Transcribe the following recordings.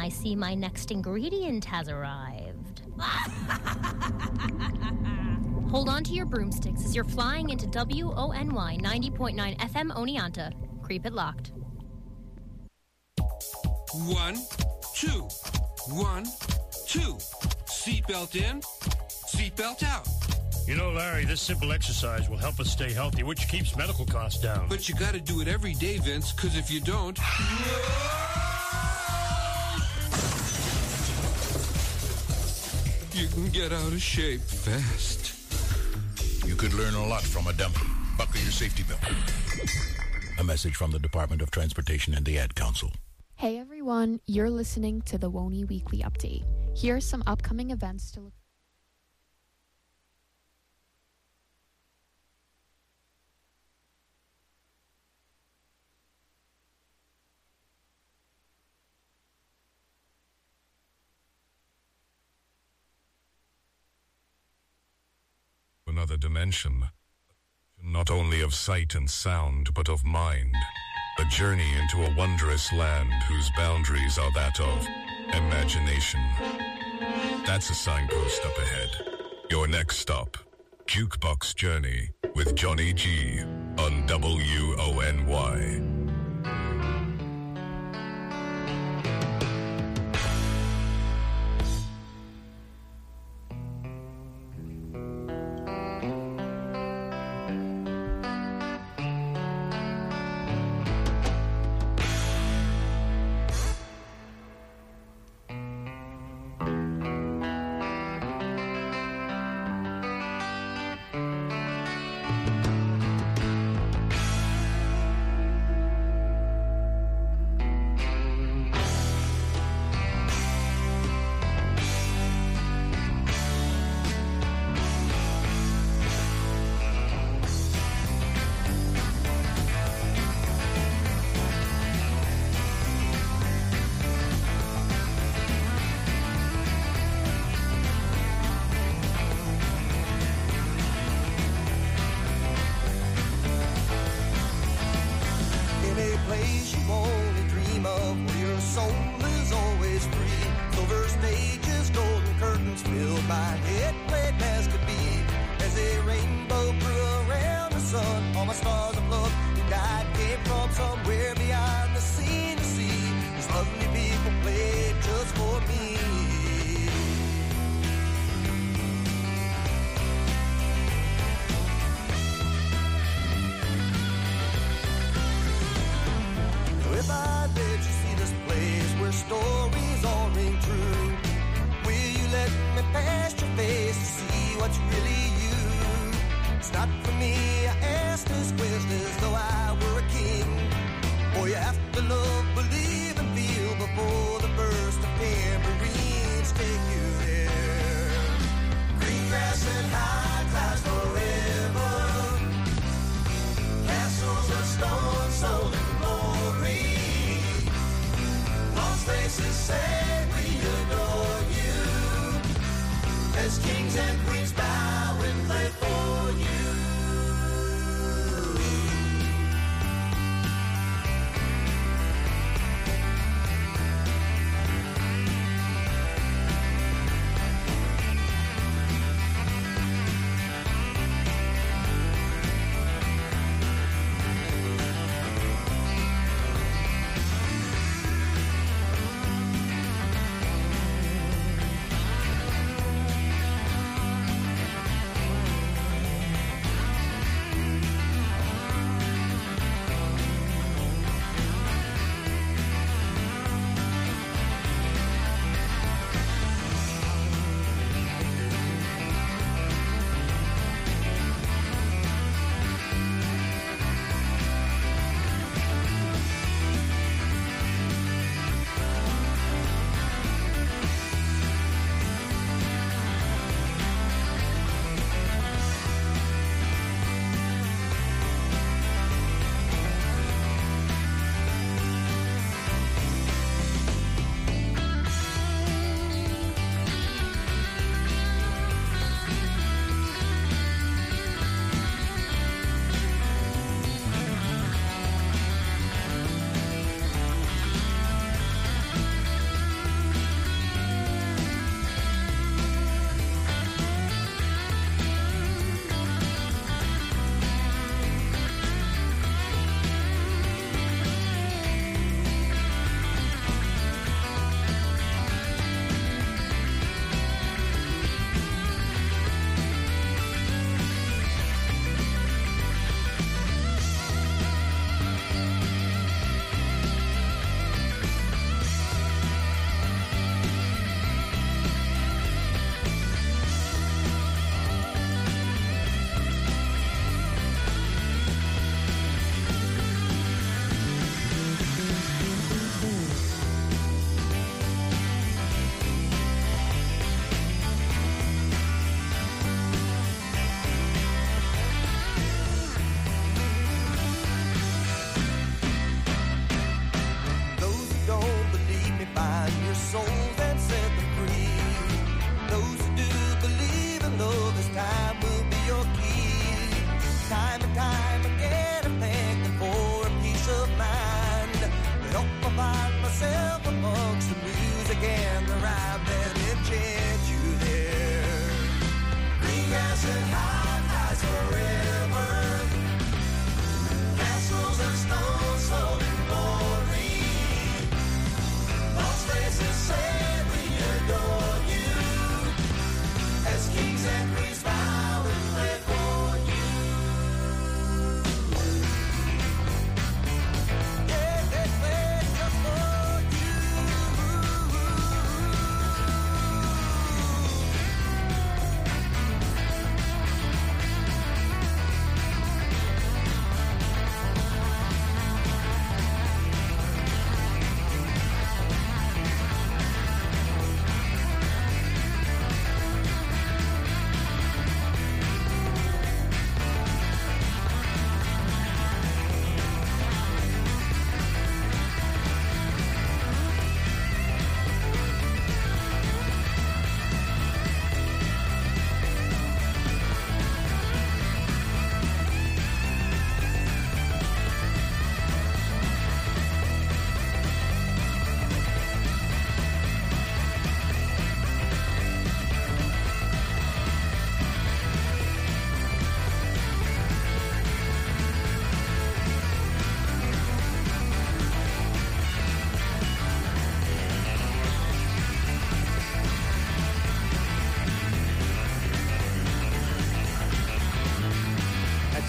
I see my next ingredient has arrived. Hold on to your broomsticks as you're flying into WONY 90.9 FM Oneonta. Creep it locked. 1, 2, 1, 2. Seatbelt in, seatbelt out. You know, Larry, this simple exercise will help us stay healthy, which keeps medical costs down. But you gotta do it every day, Vince, because if you don't... you can get out of shape fast. You could learn a lot from a dummy. Buckle your safety belt. A message from the Department of Transportation and the Ad Council. Hey everyone, you're listening to the WONY Weekly Update. Here are some upcoming events to look. Another dimension, not only of sight and sound, but of mind. A journey into a wondrous land whose boundaries are that of imagination. That's a signpost up ahead. Your next stop, Jukebox Journey with Johnny G on WONY.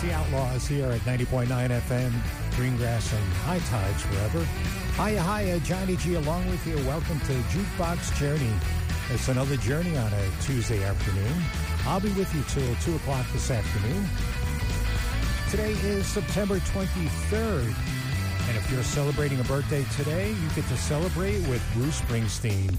Country Outlaws here at 90.9 FM, Greengrass and High Tides forever. Hiya, Johnny G along with you. Welcome to Jukebox Journey. It's another journey on a Tuesday afternoon. I'll be with you till 2 o'clock this afternoon. Today is September 23rd. And if you're celebrating a birthday today, you get to celebrate with Bruce Springsteen.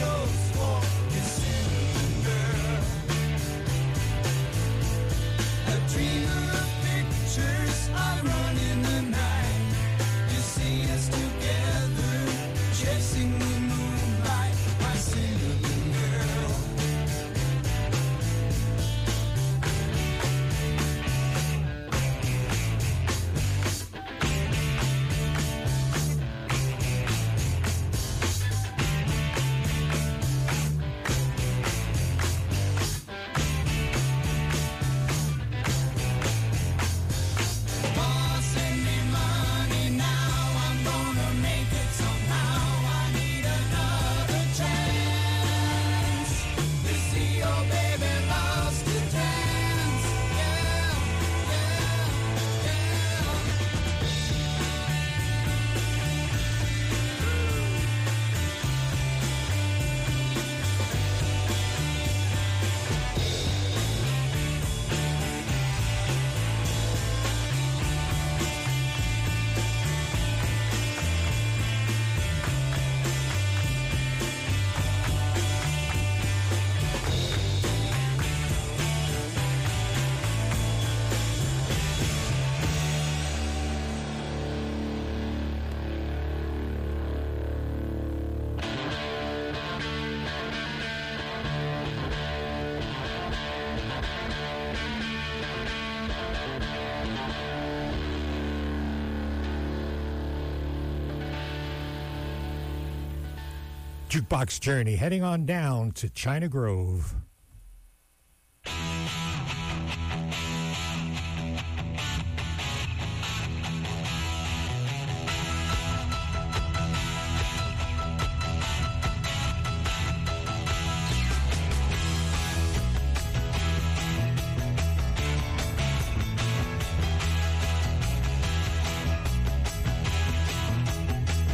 Jukebox Journey, heading on down to China Grove.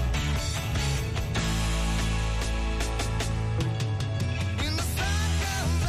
In the cycle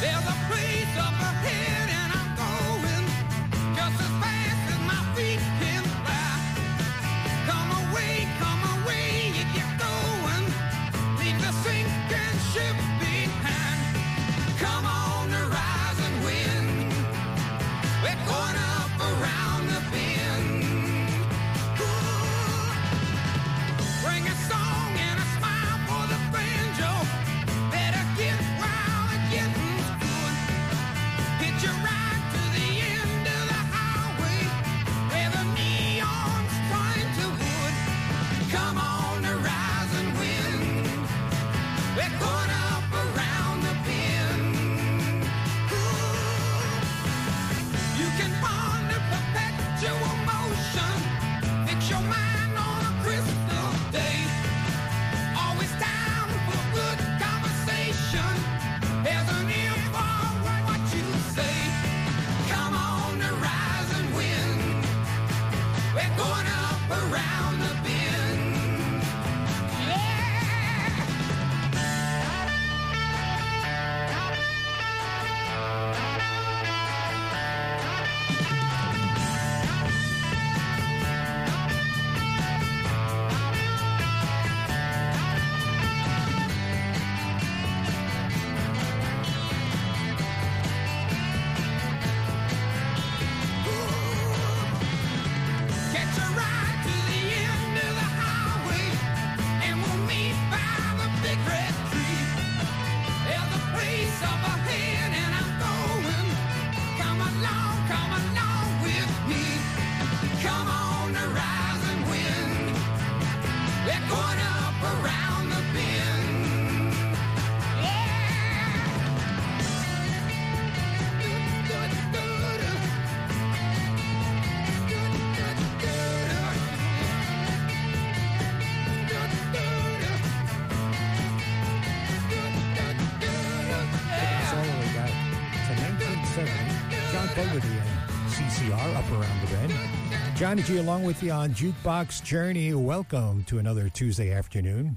CCR up around the bend. Johnny G along with you on Jukebox Journey. Welcome to another Tuesday afternoon.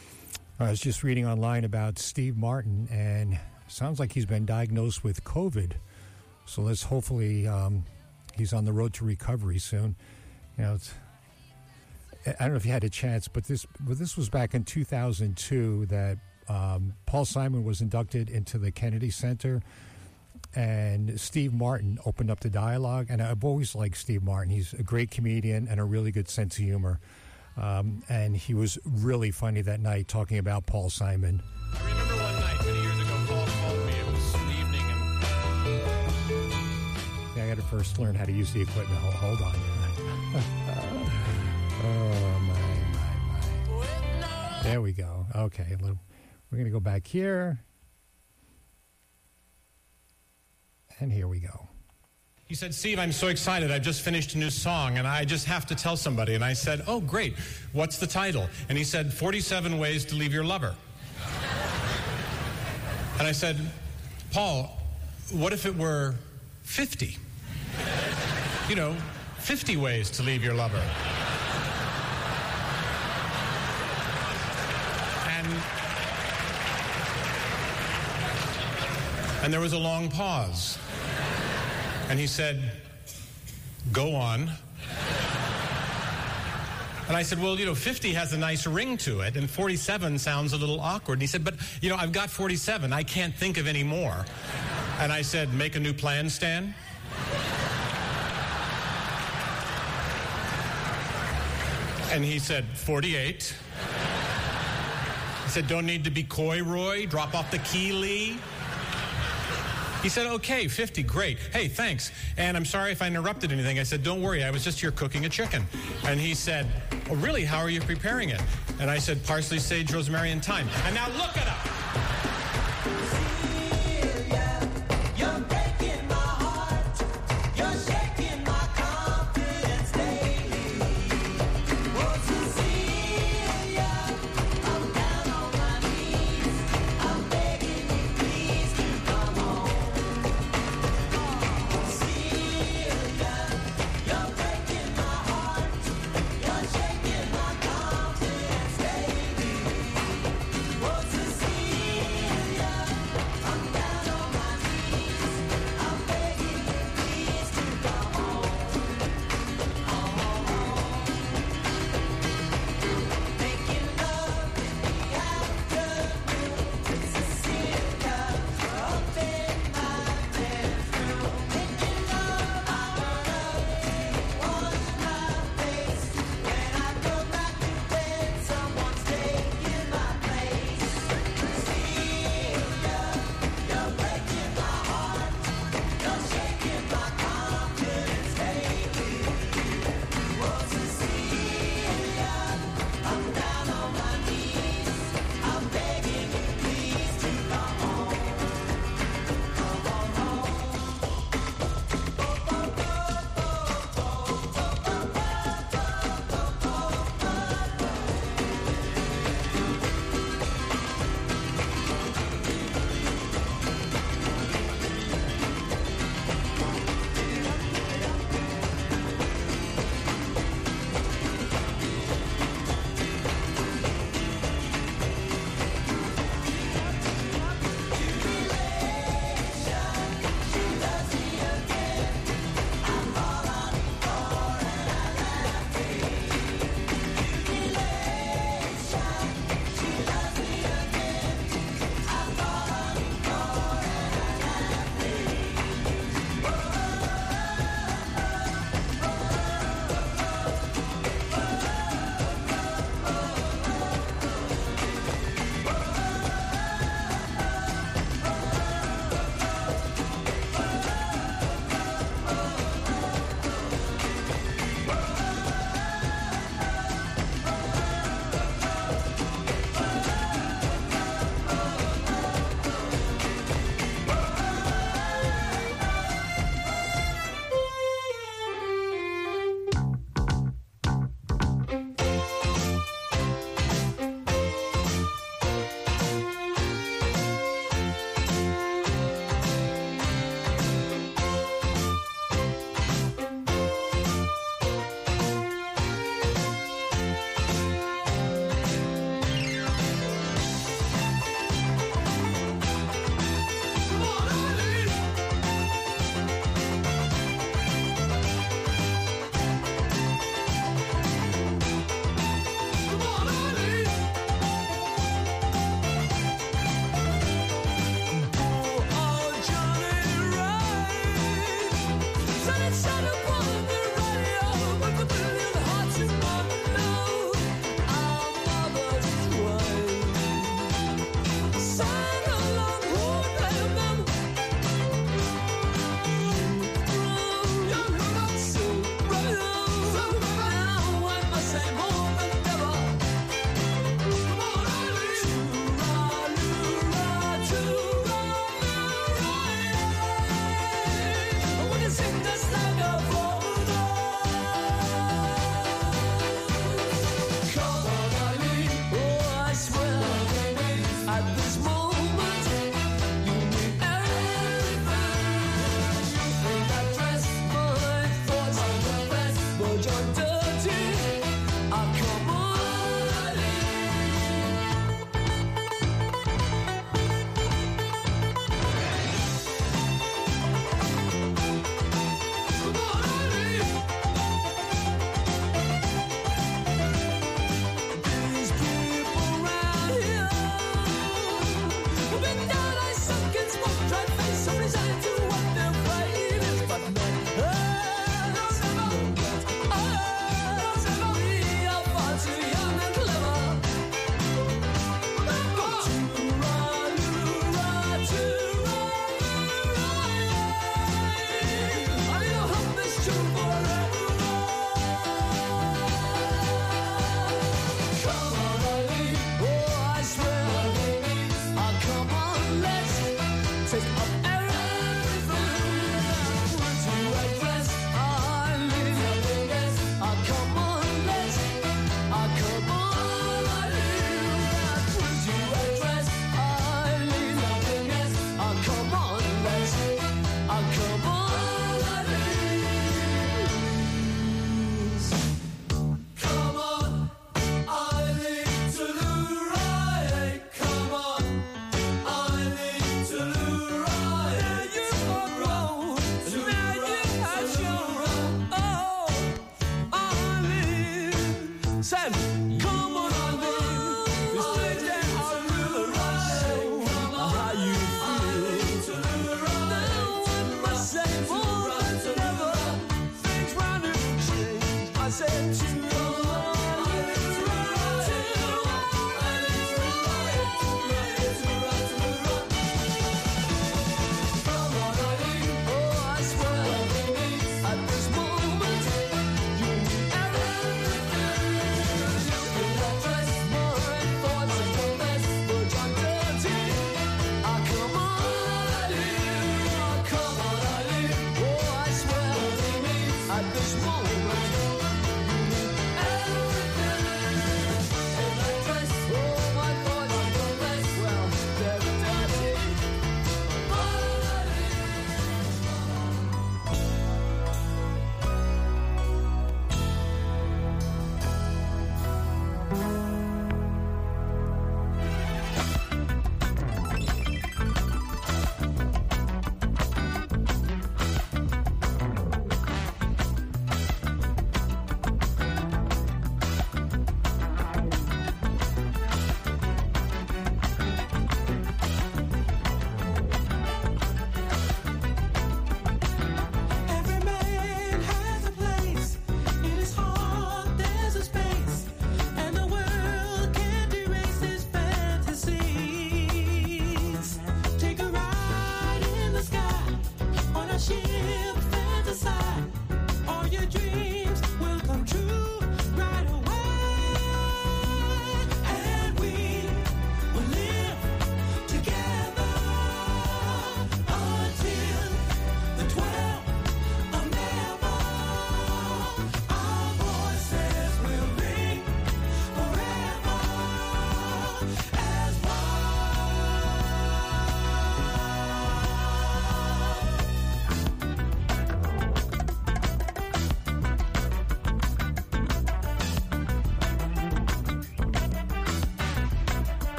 I was just reading online about Steve Martin, and sounds like he's been diagnosed with COVID. So let's hopefully he's on the road to recovery soon. You know, I don't know if you had a chance, but this was back in 2002 that Paul Simon was inducted into the Kennedy Center, and Steve Martin opened up the dialogue. And I've always liked Steve Martin. He's a great comedian and a really good sense of humor. And he was really funny that night talking about Paul Simon. I remember one night, many years ago, Paul called me. It was an evening. Yeah, I got to first learn how to use the equipment. Hold on. Oh, my. There we go. Okay, we're going to go back here. And here we go. He said, Steve, I'm so excited. I've just finished a new song, and I just have to tell somebody. And I said, oh, great. What's the title? And he said, 47 Ways to Leave Your Lover. And I said, Paul, what if it were 50? 50 ways to leave your lover. And there was a long pause. And he said, go on. And I said, well, 50 has a nice ring to it, and 47 sounds a little awkward. And he said, but, I've got 47. I can't think of any more. And I said, make a new plan, Stan. And he said, 48. He said, don't need to be coy, Roy. Drop off the key, Lee. He said, okay, 50, great. Hey, thanks. And I'm sorry if I interrupted anything. I said, don't worry, I was just here cooking a chicken. And he said, oh, really, how are you preparing it? And I said, parsley, sage, rosemary, and thyme. And now look it up.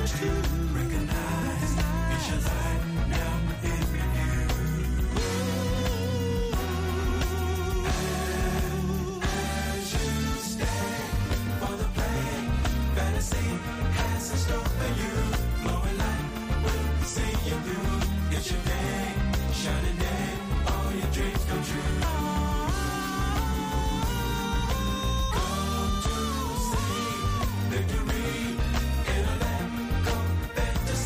Victory in a land called fantasy.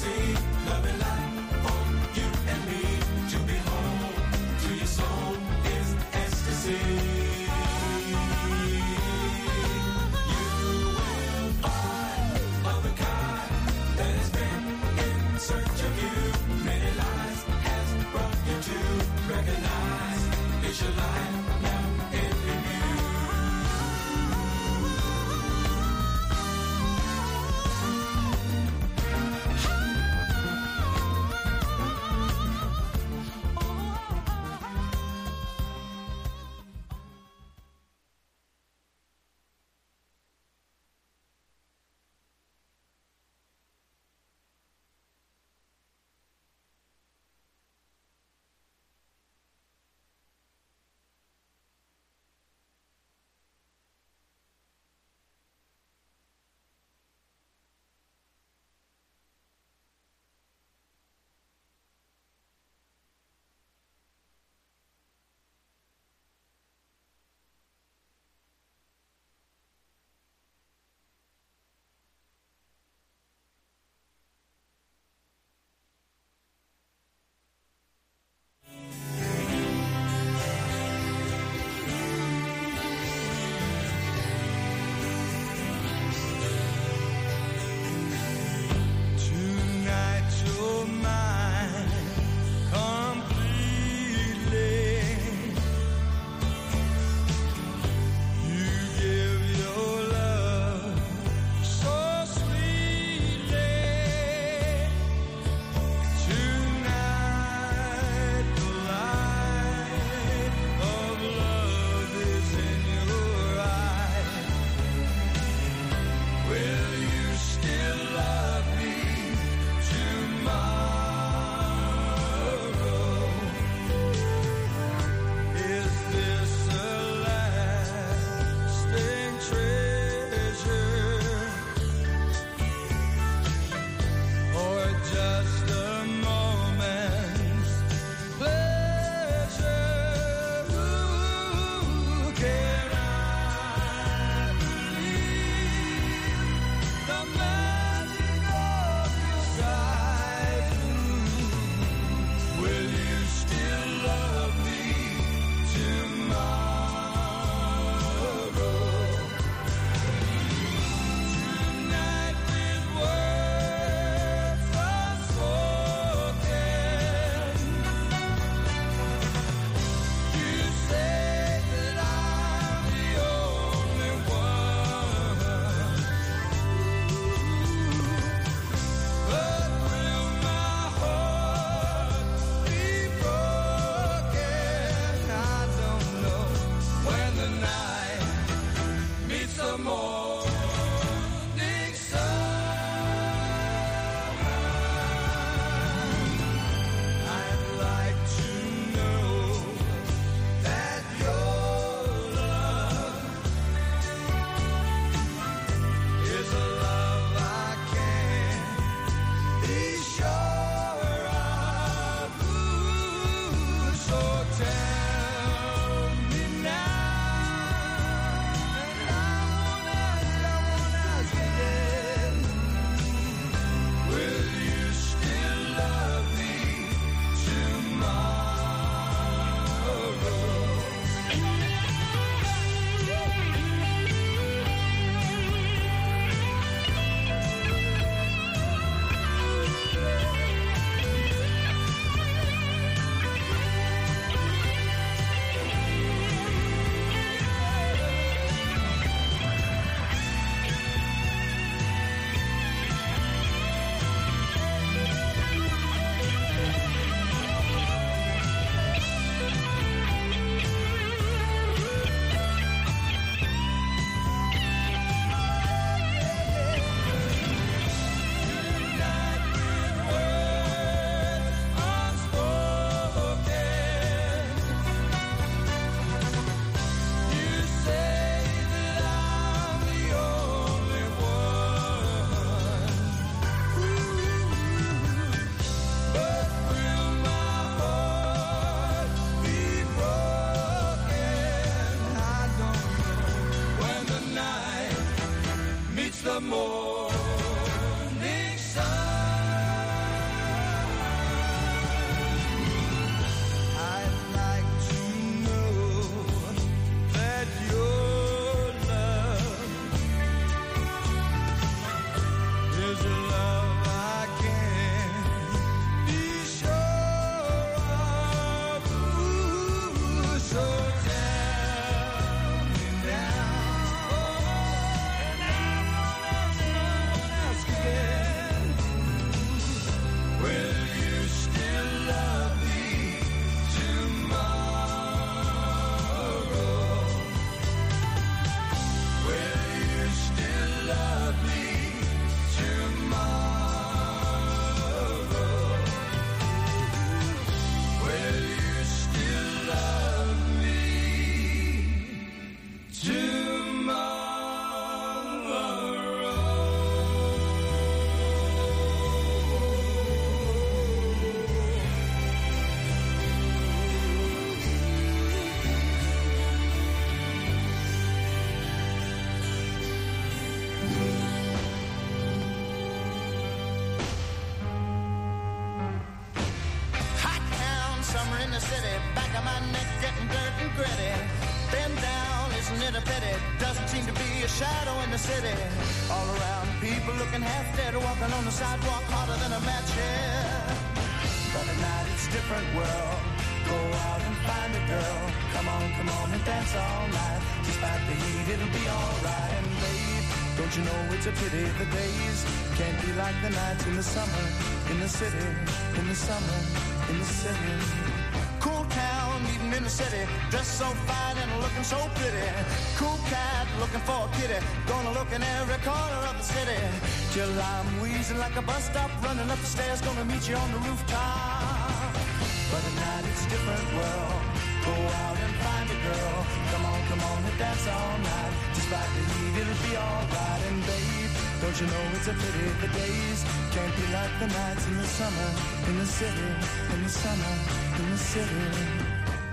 the city, back of my neck getting dirt and gritty. Been down, isn't it a pity? Doesn't seem to be a shadow in the city. All around, people looking half dead, walking on the sidewalk harder than a match here. But at night it's a different world. Go out and find a girl. Come on and dance all night. Despite the heat, it'll be alright. And babe, don't you know it's a pity the days can't be like the nights in the summer, in the city, in the summer, in the city. Cool town, even in the city, dressed so fine and looking so pretty. Cool cat, looking for a kitty, gonna look in every corner of the city. Till I'm wheezing like a bus stop, running up the stairs, gonna meet you on the rooftop. But at night it's a different world. Go out and find a girl. Come on and dance all night. Despite the heat, it'll be alright. And babe, don't you know it's a pity the days can't be like the nights in the summer, in the city, in the summer, in the city.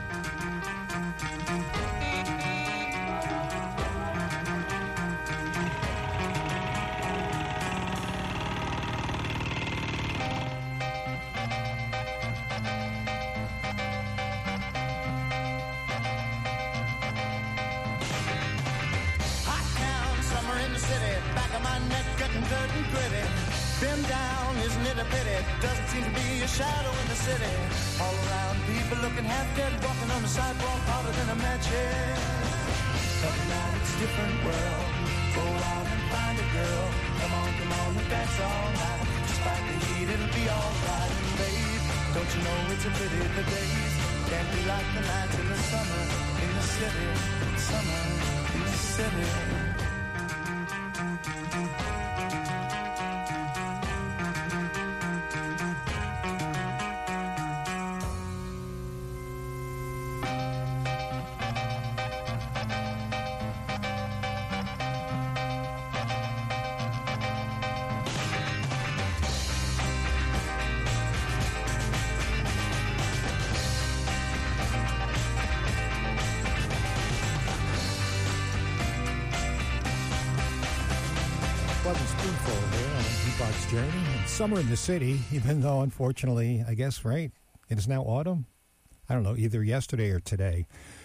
Been down, isn't it a pity? Doesn't seem to be a shadow in the city. All around, people looking half dead, walking on the sidewalk harder than a match here. But now it's a different world. Go out and find a girl. Come on and dance all night. Despite the heat, it'll be alright. And babe, don't you know it's a pity the days can't be like the nights in the summer, in the city, summer, in the city. Journey and summer in the city, even though unfortunately, I guess, right, it is now autumn. I don't know, either yesterday or today.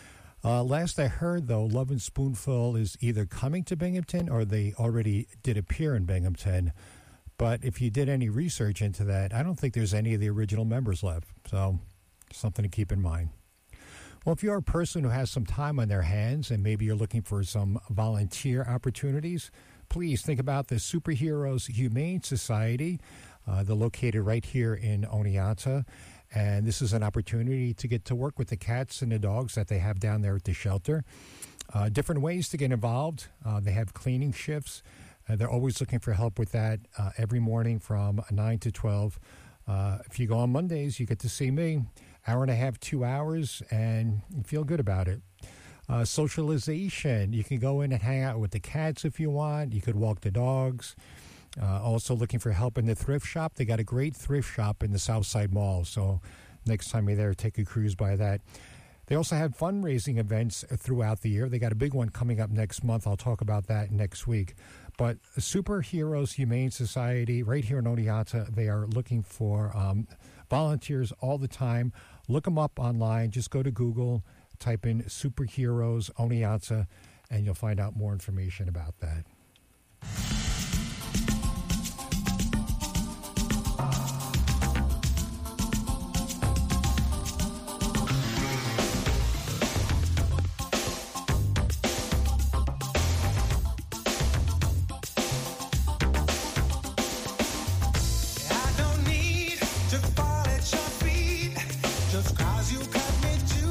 Last I heard, though, Lovin' Spoonful is either coming to Binghamton or they already did appear in Binghamton. But if you did any research into that, I don't think there's any of the original members left. So something to keep in mind. Well, if you're a person who has some time on their hands and maybe you're looking for some volunteer opportunities, please think about the Superheroes Humane Society. They're located right here in Oneonta, and this is an opportunity to get to work with the cats and the dogs that they have down there at the shelter. Different ways to get involved. They have cleaning shifts. They're always looking for help with that every morning from 9 to 12. If you go on Mondays, you get to see me. Hour and a half, 2 hours, and you feel good about it. Socialization. You can go in and hang out with the cats if you want. You could walk the dogs. Also looking for help in the thrift shop. They got a great thrift shop in the Southside Mall. So next time you're there, take a cruise by that. They also have fundraising events throughout the year. They got a big one coming up next month. I'll talk about that next week. But Superheroes Humane Society right here in Oneonta, they are looking for volunteers all the time. Look them up online. Just go to Google. Type in Superheroes Oneonta, and you'll find out more information about that.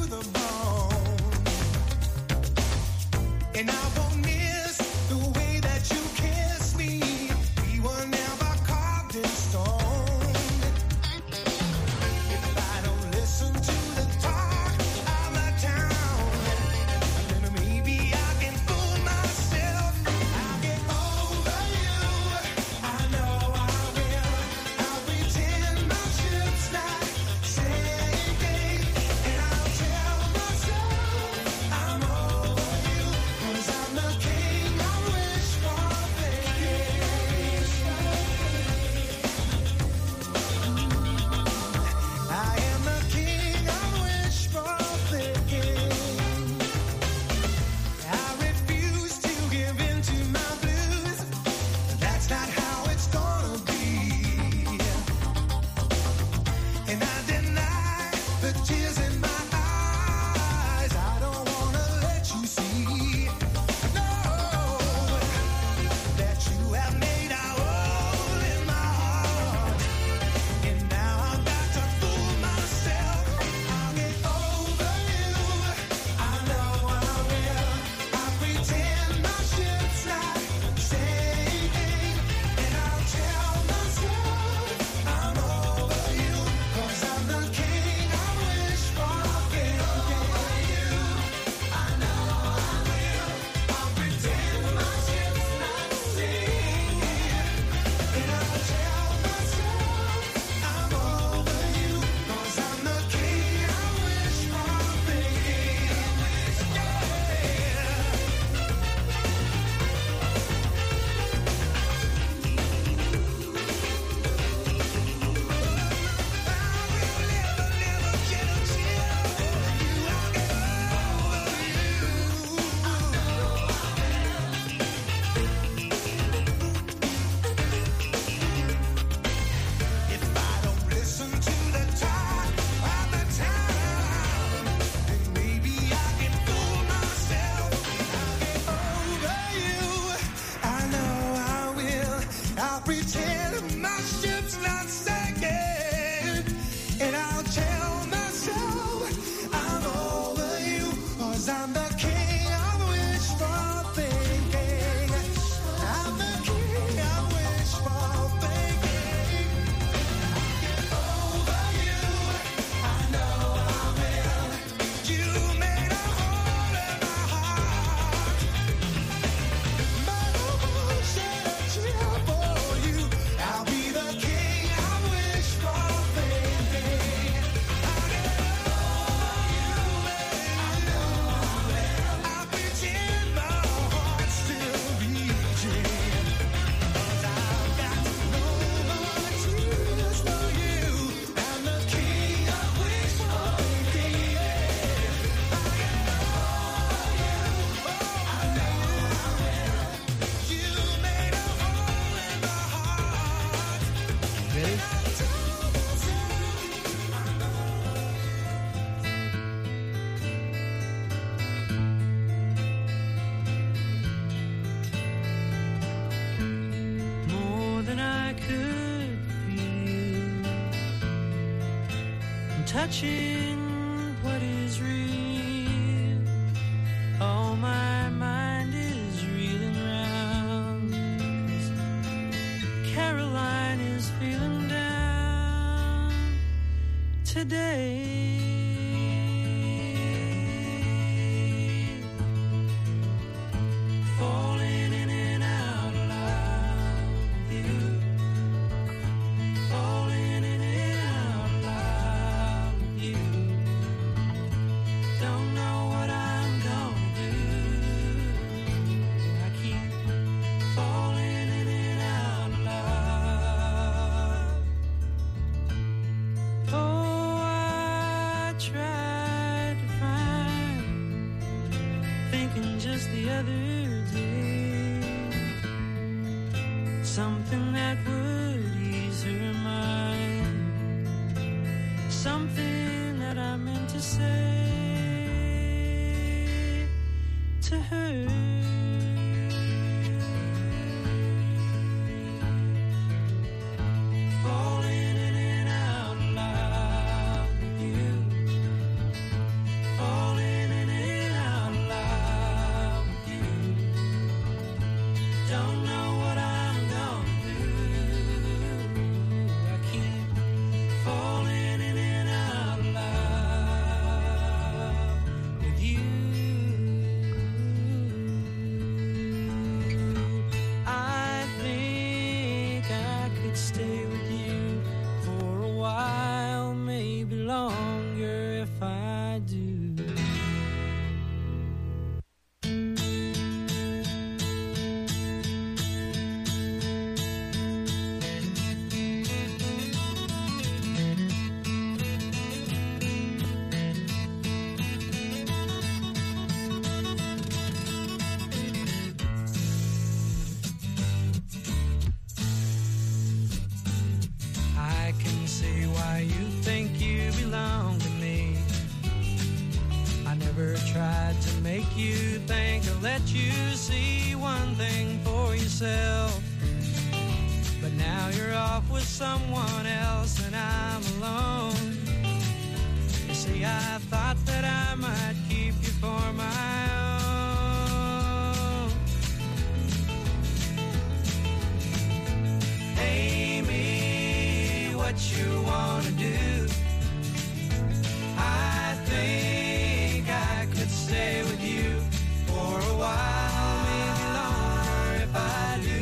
And I won't miss the way that touching what is real. Oh, my mind is reeling round. Caroline is feeling down today. Falling in and out loud with you. Falling in and out loud with you. Don't know what I'm gonna do. I keep falling in and out loud. Oh, I tried to find, thinking just the other something that would ease her mind, something that I meant to say to her. Falling in and out loud with you. Falling in and out loud with you. Don't know what I'm gonna do. I keep falling in and out loud with you. I think I could stay with you for a while, maybe longer if I do. I can see why you think you belong to me. I never tried to make you think or let you see one thing for yourself. But now you're off with someone else and I'm alone. You see, I thought that I might keep you for my own. Amy, what you wanna do? I think I could stay with you for a while, maybe longer if I do.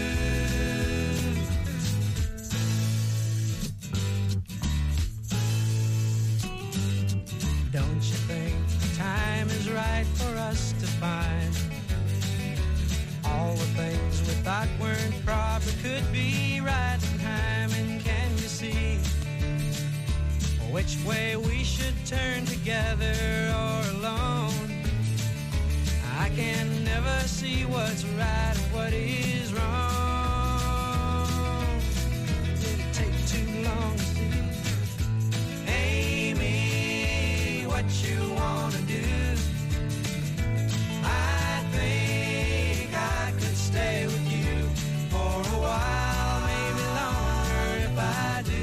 Don't you think the time is right for us to find all the things we thought weren't proper could be right in time? And can you see which way we should turn, together or alone? I can never see what's right and what is wrong. Did it take too long to see? Amy, what you wanna do? I think I could stay with you for a while, maybe longer if I do.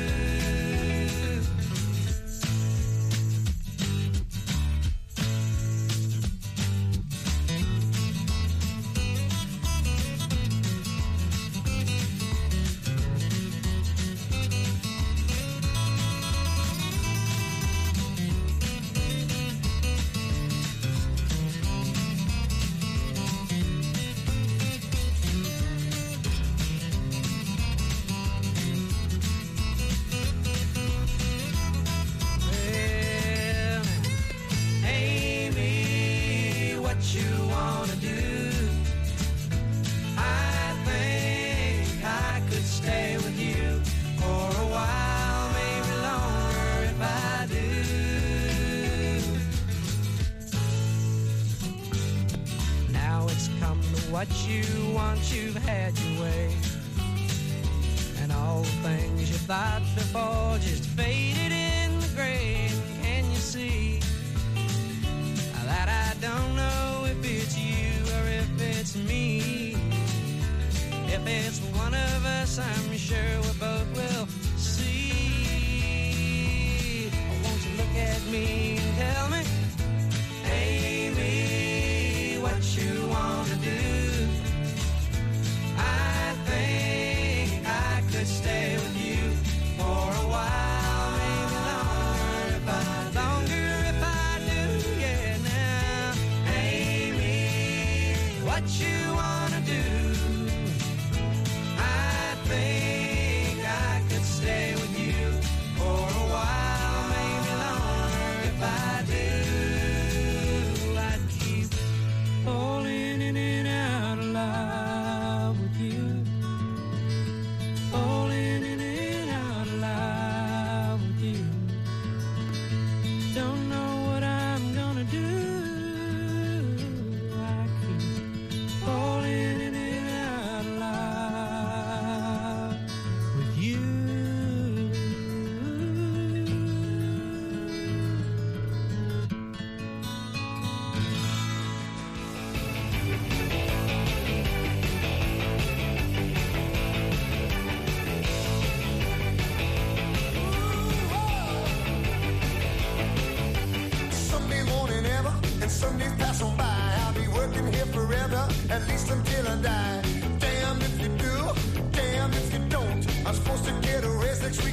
Well, Amy, what you wanna do? I think I could stay with you for a while, maybe longer if I do. Now it's come to what you want, you've had your way, and all the things you thought before just faded in the grave. Can you see that I don't know if it's you or if it's me? If it's one of us, I'm sure we both will see.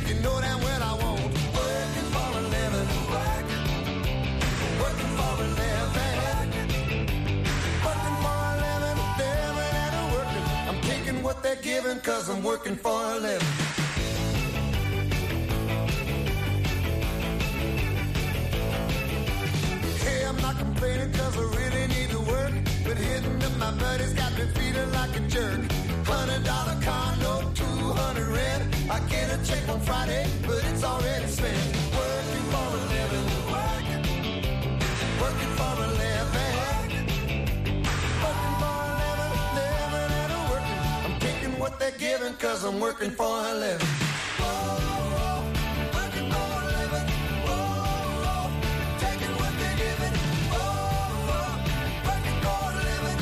you know damn well I won't. Working for a living, working for a living, working for a living, living and a working. I'm taking what they're giving 'cause I'm working for a living. Hey, I'm not complaining 'cause I really need to work, but hitting up my buddies got me feeling like a jerk. $100 car note, 200 rent. I get a check on Friday, but it's already spent. Working for a living, working for a living, working for a living, living and a working. I'm taking what they're giving 'cause I'm working for a living. Working for a living, taking what they're giving. Working for a living,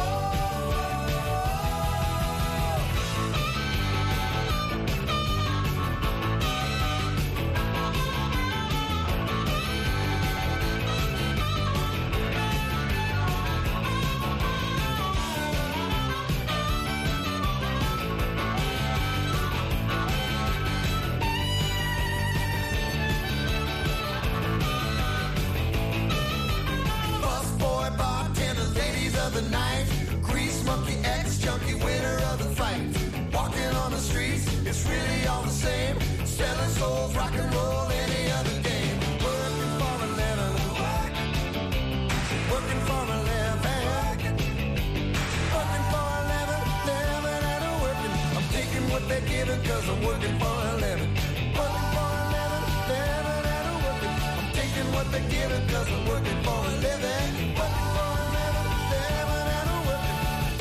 the night, grease monkey, ex-junkie, winner of the fight. Walking on the streets, it's really all the same. Selling souls, rock and roll, any other game. Working for a living, working for a living, working for a living, living and a working. I'm taking what they're giving 'cause I'm working for a living. Working for a living, living and a working. I'm taking what they're giving 'cause I'm working for a living. Working for a living, living and a working.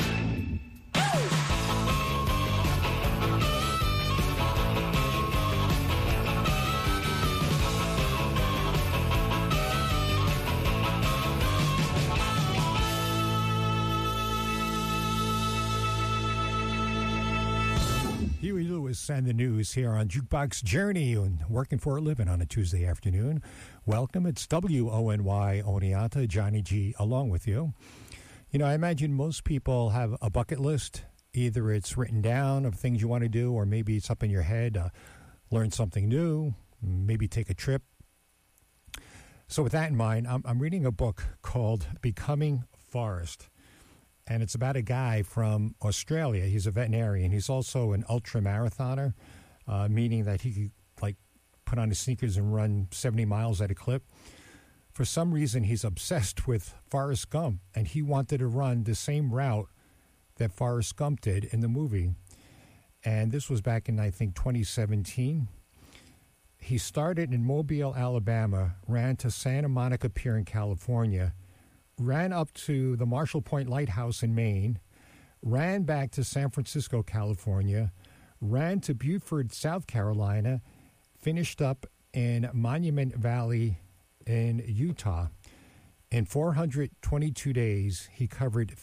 Huey Lewis and the News here on Jukebox Journey and Working for a Living on a Tuesday afternoon. Welcome. It's WONY Oneonta, Johnny G, along with you. You know, I imagine most people have a bucket list. Either it's written down of things you want to do, or maybe it's up in your head, learn something new, maybe take a trip. So with that in mind, I'm reading a book called Becoming Forrest. And it's about a guy from Australia. He's a veterinarian. He's also an ultra-marathoner, meaning that he could, like, put on his sneakers and run 70 miles at a clip. For some reason, he's obsessed with Forrest Gump, and he wanted to run the same route that Forrest Gump did in the movie. And this was back in, I think, 2017. He started in Mobile, Alabama, ran to Santa Monica Pier in California, ran up to the Marshall Point Lighthouse in Maine, ran back to San Francisco, California, ran to Beaufort, South Carolina, finished up in Monument Valley in Utah. In 422 days, he covered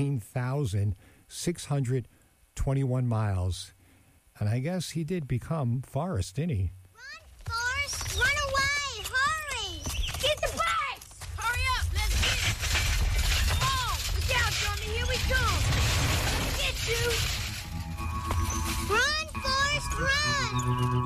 15,621 miles. And I guess he did become Forrest, didn't he? Run, Forrest! Run away! Hurry! Get the bags! Hurry up! Let's get it! Oh, look out, Tommy! Here we come! Get you! Run, Forrest, run!